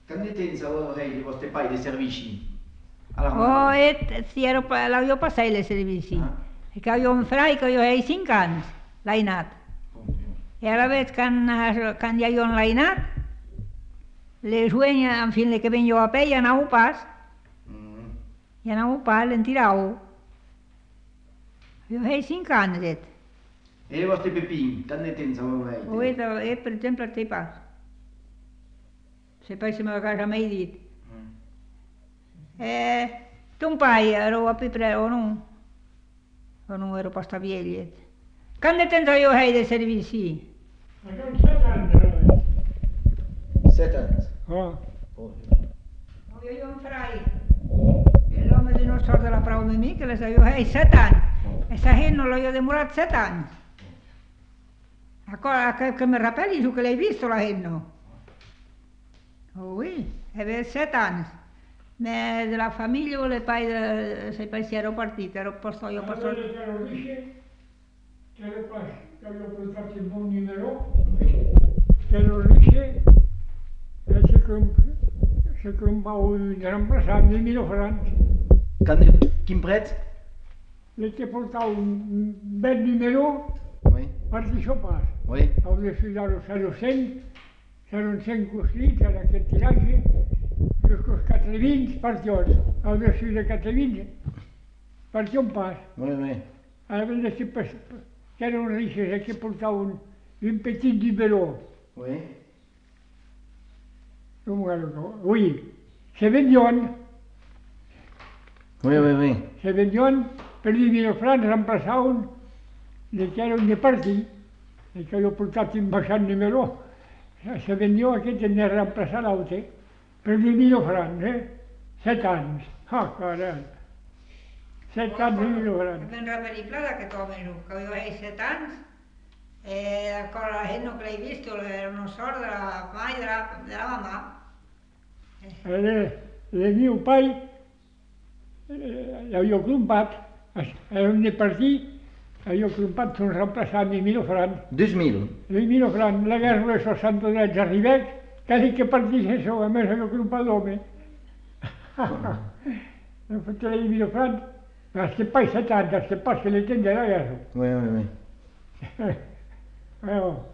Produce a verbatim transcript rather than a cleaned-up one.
Quant de temps heu de vostre pai de servici? Oh, et, si ero, l'avió passat el servici. Ah. Que havia un frai que jo he cinc anys, l'ha anat. I ara veig que quan ja jo l'ha anat, les ueñas, en fin, que ven jo a peu, ja anau pas. Mm. Ja anau pas, l'hen tirau. Jo he cinc anys, et. E el vostre Pepín, quant de temps heu de? Oh, et, et, per exemple, el teu pas. Se pai se me casa m'hai dit. Mm. Eh, ton pai era a Pipre o non? O non ero pas sta viegliet. Quant de temps jo he de servici? Aquest set anys. Set anys? Oh. Oh. Jo hi ha un frai, l'home de no sort de la prou de mi, que les jo he set anys. Esa gent no l'ho demorat set anys. Ancora che, che mi rappelli su che l'hai visto la gent, no? Oh, oui, aveva set anys. Me de la famiglia le pai de se pai si ero partito, ero posto io posto. Allora che lo dice, che le pas, che l'ho portato il buon numero, che lo dice, e se comp, se compa un reemplaçant de mil francs. Quin prec? Le che portava un bel numero, oui. Per això pas. Oui. Heu de fijar-ho, zero cent, zero cent cosits, en aquest tiratge, i els quatre vint per tots. Heu de fijar quatre vint per un pas. Oui, oui. Ara hem de ser, que eren rixes, que portava un, un petit numero. Oui. Oui, se vendien. Oui, oui, oui. Se vendien per dix mil francs, reemplaçaven de que eren de partit, de que jo portat un baixant número. Se vendió aquest en de reemplaçar l'altre per dix mil francs, eh? Set anys. Ah, carai. Set anys i mil francs. Ben reperible d'aquest home, que jo he set anys. Eh, ancora la gent no que l'he vist, era una sort de la mà i de la, de la mamà. El, el meu pai l'havia crompat, era un de partit, l'havia crompat, són reemplaçant de mil francs. Dos mil? De mil francs, la guerra de seixanta-tres arribet, quasi que partís això, a més l'havia crompat l'home. Hem fet de mil francs, hasta pai set anys, hasta pas que le tende la guerra. Oui, oui, oui. Bueno.